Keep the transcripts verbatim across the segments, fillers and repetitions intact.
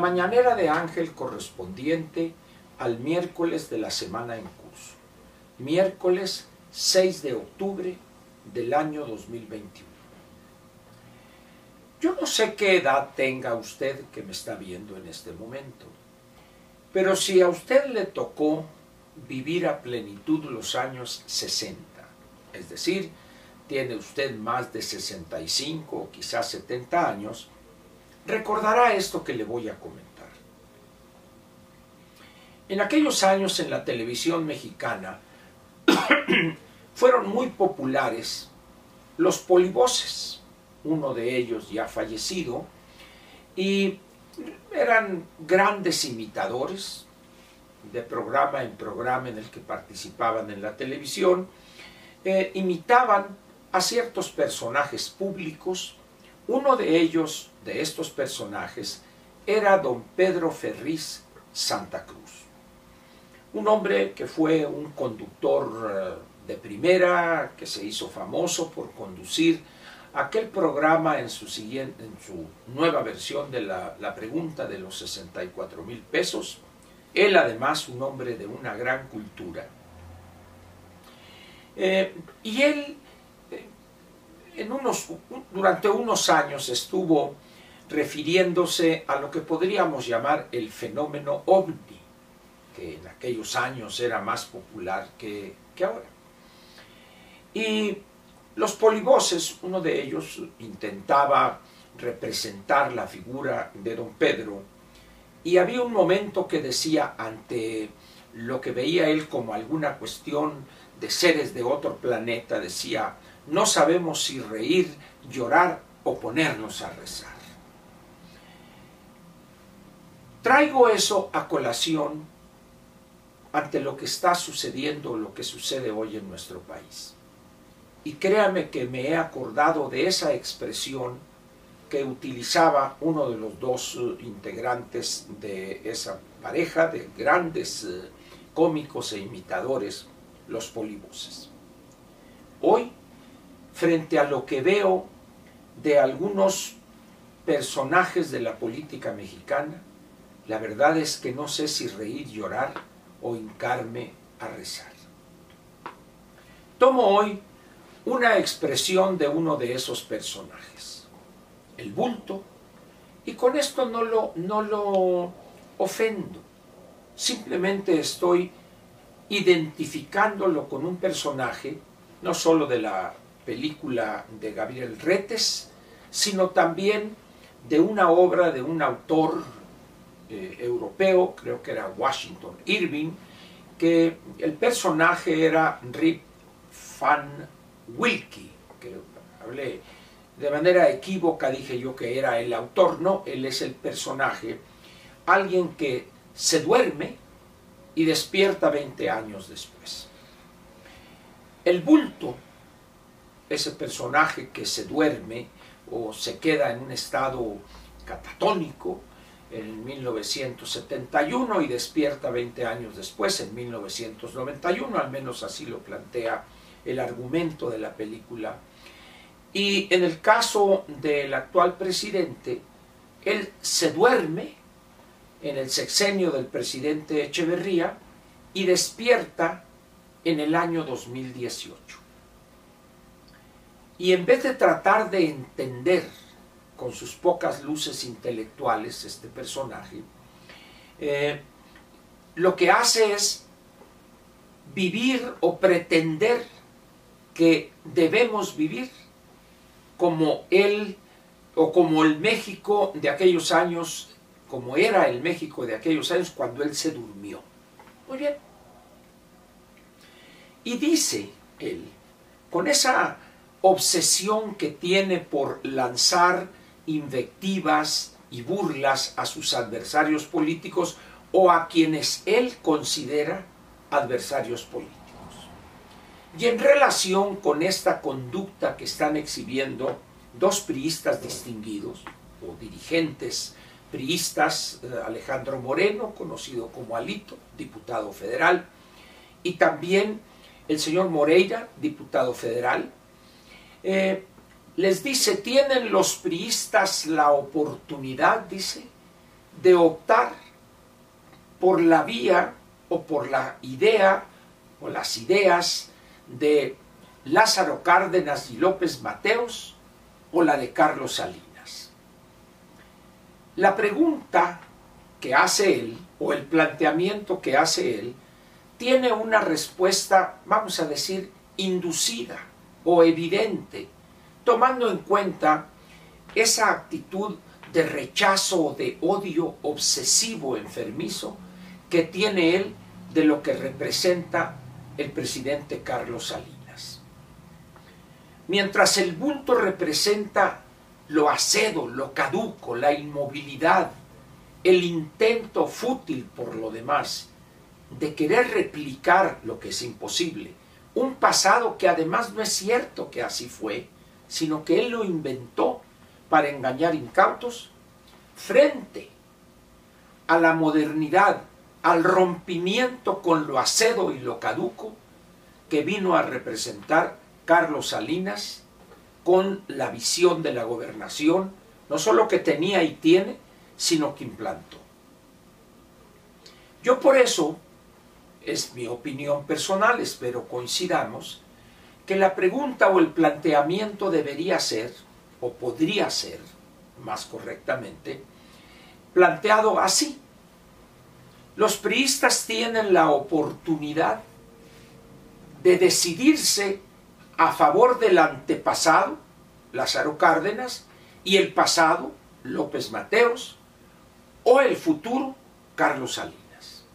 mañanera de Ángel correspondiente al miércoles de la semana en curso, miércoles seis de octubre del año dos mil veintiuno. Yo no sé qué edad tenga usted que me está viendo en este momento, pero si a usted le tocó vivir a plenitud los años sesenta, es decir, tiene usted más de sesenta y cinco o quizás setenta años, recordará esto que le voy a comentar. En aquellos años en la televisión mexicana fueron muy populares los polivoces, uno de ellos ya fallecido, y eran grandes imitadores de programa en programa en el que participaban en la televisión, eh, imitaban a ciertos personajes públicos. Uno de ellos, de estos personajes, era don Pedro Ferriz Santa Cruz, un hombre que fue un conductor de primera, que se hizo famoso por conducir aquel programa en su, siguiente, en su nueva versión de la, la pregunta de los sesenta y cuatro mil pesos. Él además un hombre de una gran cultura. Eh, y él eh, en unos, durante unos años estuvo refiriéndose a lo que podríamos llamar el fenómeno ovni, que en aquellos años era más popular que, que ahora. Y los polivoces, uno de ellos intentaba representar la figura de don Pedro, y había un momento que decía, ante lo que veía él como alguna cuestión de seres de otro planeta, decía: no sabemos si reír, llorar o ponernos a rezar. Traigo eso a colación ante lo que está sucediendo, lo que sucede hoy en nuestro país. Y créame que me he acordado de esa expresión que utilizaba uno de los dos uh, integrantes de esa pareja de grandes uh, cómicos e imitadores, los polivoces. Hoy, frente a lo que veo de algunos personajes de la política mexicana, la verdad es que no sé si reír, llorar o hincarme a rezar. Tomo hoy una expresión de uno de esos personajes, el bulto, y con esto no lo, no lo ofendo, simplemente estoy identificándolo con un personaje, no solo de la película de Gabriel Retes, sino también de una obra de un autor eh, europeo, creo que era Washington Irving, que el personaje era Rip Van Winkle, que hablé de manera equívoca, dije yo que era el autor. No, él es el personaje, alguien que se duerme y despierta veinte años después. El bulto, ese personaje que se duerme o se queda en un estado catatónico en mil novecientos setenta y uno y despierta veinte años después, en mil novecientos noventa y uno, al menos así lo plantea el argumento de la película. Y en el caso del actual presidente, él se duerme en el sexenio del presidente Echeverría y despierta en el año dos mil dieciocho. Y en vez de tratar de entender con sus pocas luces intelectuales este personaje, eh, lo que hace es vivir o pretender que debemos vivir como él o como el México de aquellos años, como era el México de aquellos años cuando él se durmió. Muy bien. Y dice él, con esa obsesión que tiene por lanzar invectivas y burlas a sus adversarios políticos o a quienes él considera adversarios políticos. Y en relación con esta conducta que están exhibiendo dos priistas distinguidos o dirigentes priistas, Alejandro Moreno, conocido como Alito, diputado federal, y también el señor Moreira, diputado federal, eh, les dice: tienen los priistas la oportunidad, dice, de optar por la vía o por la idea o las ideas de Lázaro Cárdenas y López Mateos o la de Carlos Salinas. La pregunta que hace él, o el planteamiento que hace él, tiene una respuesta, vamos a decir, inducida o evidente, tomando en cuenta esa actitud de rechazo o de odio obsesivo enfermizo que tiene él de lo que representa el presidente Carlos Salinas. Mientras el bulto representa lo acedo, lo caduco, la inmovilidad, el intento fútil por lo demás de querer replicar lo que es imposible, un pasado que además no es cierto que así fue, sino que él lo inventó para engañar incautos, frente a la modernidad, al rompimiento con lo acedo y lo caduco que vino a representar Carlos Salinas con la visión de la gobernación, no solo que tenía y tiene, sino que implantó. Yo por eso, es mi opinión personal, espero coincidamos, que la pregunta o el planteamiento debería ser, o podría ser, más correctamente, planteado así. Los priistas tienen la oportunidad de decidirse a favor del antepasado, Lázaro Cárdenas, y el pasado, López Mateos, o el futuro, Carlos Salinas.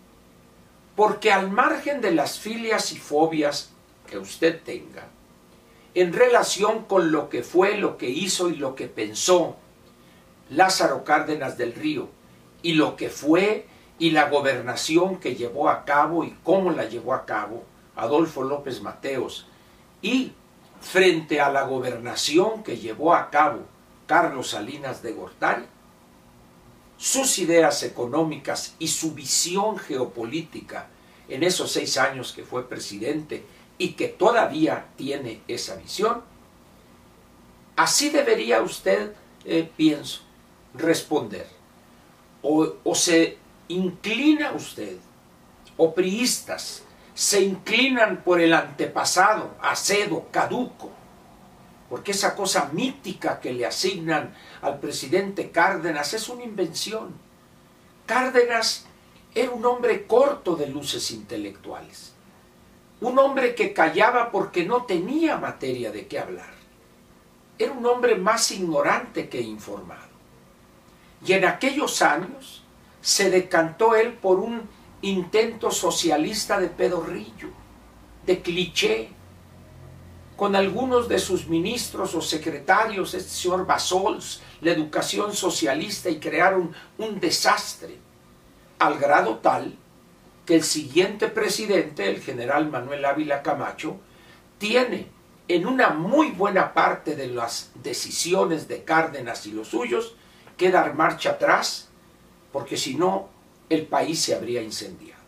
Porque al margen de las filias y fobias que usted tenga, en relación con lo que fue, lo que hizo y lo que pensó Lázaro Cárdenas del Río, y lo que fue y la gobernación que llevó a cabo y cómo la llevó a cabo Adolfo López Mateos, y frente a la gobernación que llevó a cabo Carlos Salinas de Gortari, sus ideas económicas y su visión geopolítica en esos seis años que fue presidente y que todavía tiene esa visión, así debería usted, eh, pienso, responder. O, o se inclina usted, o priistas, se inclinan por el antepasado, acedo, caduco, porque esa cosa mítica que le asignan al presidente Cárdenas es una invención. Cárdenas era un hombre corto de luces intelectuales, un hombre que callaba porque no tenía materia de qué hablar, era un hombre más ignorante que informado. Y en aquellos años se decantó él por un intento socialista de pedorrillo, de cliché, con algunos de sus ministros o secretarios, este señor Bassols, la educación socialista, y crearon un desastre, al grado tal que el siguiente presidente, el general Manuel Ávila Camacho, tiene en una muy buena parte de las decisiones de Cárdenas y los suyos que dar marcha atrás, porque si no, el país se habría incendiado.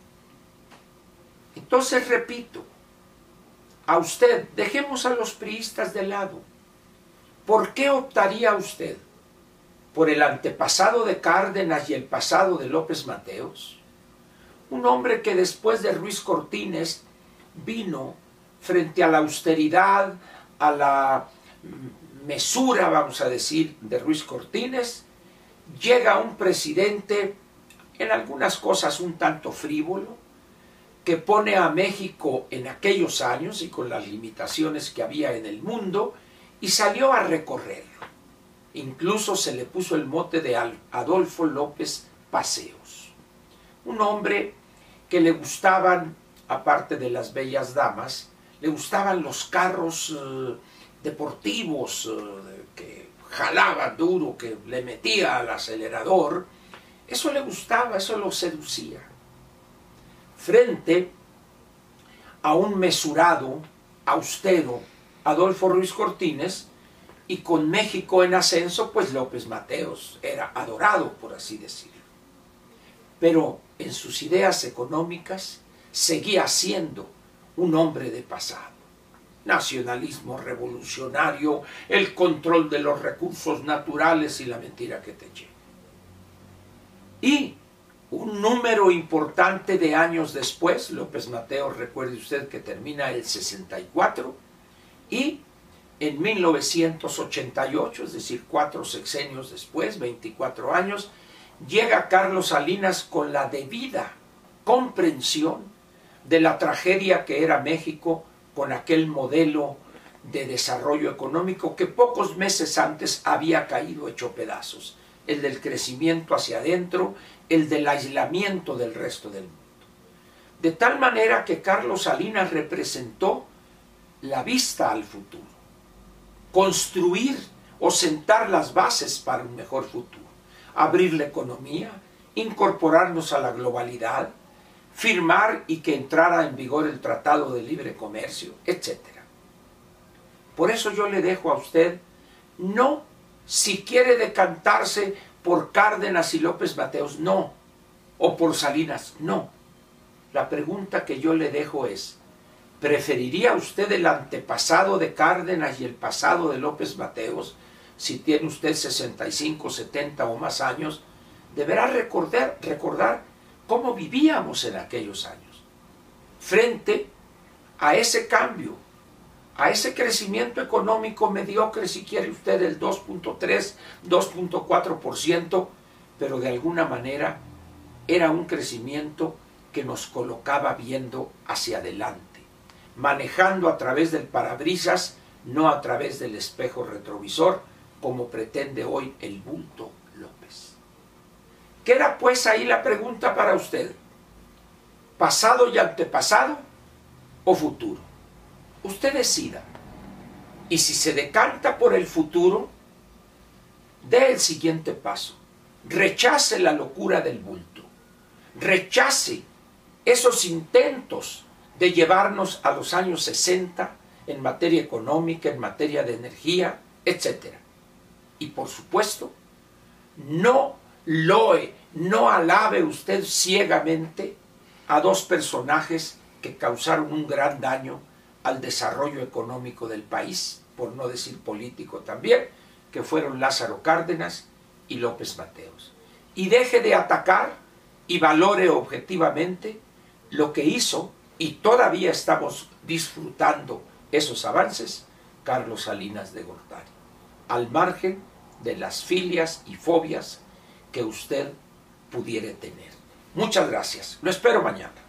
Entonces, repito, a usted, dejemos a los priistas de lado. ¿Por qué optaría usted por el antepasado de Cárdenas y el pasado de López Mateos? Un hombre que después de Ruiz Cortines vino frente a la austeridad, a la mesura, vamos a decir, de Ruiz Cortines, llega un presidente en algunas cosas un tanto frívolo, que pone a México en aquellos años y con las limitaciones que había en el mundo, y salió a recorrerlo. Incluso se le puso el mote de Adolfo López Paseos. Un hombre que le gustaban, aparte de las bellas damas, le gustaban los carros eh, deportivos, eh, que jalaba duro, que le metía al acelerador. Eso le gustaba, eso lo seducía. Frente a un mesurado, austero Adolfo Ruiz Cortines, y con México en ascenso, pues López Mateos era adorado, por así decirlo. Pero en sus ideas económicas seguía siendo un hombre de pasado. Nacionalismo revolucionario, el control de los recursos naturales y la mentira que te lleva. Y un número importante de años después, López Mateos, recuerde usted que termina el sesenta y cuatro, y en mil novecientos ochenta y ocho, es decir, cuatro sexenios después, veinticuatro años, llega Carlos Salinas con la debida comprensión de la tragedia que era México con aquel modelo de desarrollo económico que pocos meses antes había caído hecho pedazos, el del crecimiento hacia adentro, el del aislamiento del resto del mundo. De tal manera que Carlos Salinas representó la vista al futuro, construir o sentar las bases para un mejor futuro, abrir la economía, incorporarnos a la globalidad, firmar y que entrara en vigor el Tratado de Libre Comercio, etcétera. Por eso yo le dejo a usted, no si quiere decantarse por Cárdenas y López Mateos, no, o por Salinas, no. La pregunta que yo le dejo es, ¿preferiría usted el antepasado de Cárdenas y el pasado de López Mateos? Si tiene usted sesenta y cinco, setenta o más años, deberá recordar, recordar cómo vivíamos en aquellos años, frente a ese cambio, a ese crecimiento económico mediocre, si quiere usted, el dos punto tres, dos punto cuatro por ciento, pero de alguna manera era un crecimiento que nos colocaba viendo hacia adelante, manejando a través del parabrisas, no a través del espejo retrovisor, como pretende hoy el bulto López. Queda pues ahí la pregunta para usted, ¿pasado y antepasado o futuro? Usted decida. Y si se decanta por el futuro, dé el siguiente paso. Rechace la locura del bulto. Rechace esos intentos de llevarnos a los años sesenta en materia económica, en materia de energía, etcétera. Y por supuesto, no loe, no alabe usted ciegamente a dos personajes que causaron un gran daño al desarrollo económico del país, por no decir político también, que fueron Lázaro Cárdenas y López Mateos. Y deje de atacar y valore objetivamente lo que hizo, y todavía estamos disfrutando esos avances, Carlos Salinas de Gortari, al margen de las filias y fobias que usted pudiera tener. Muchas gracias. Lo espero mañana.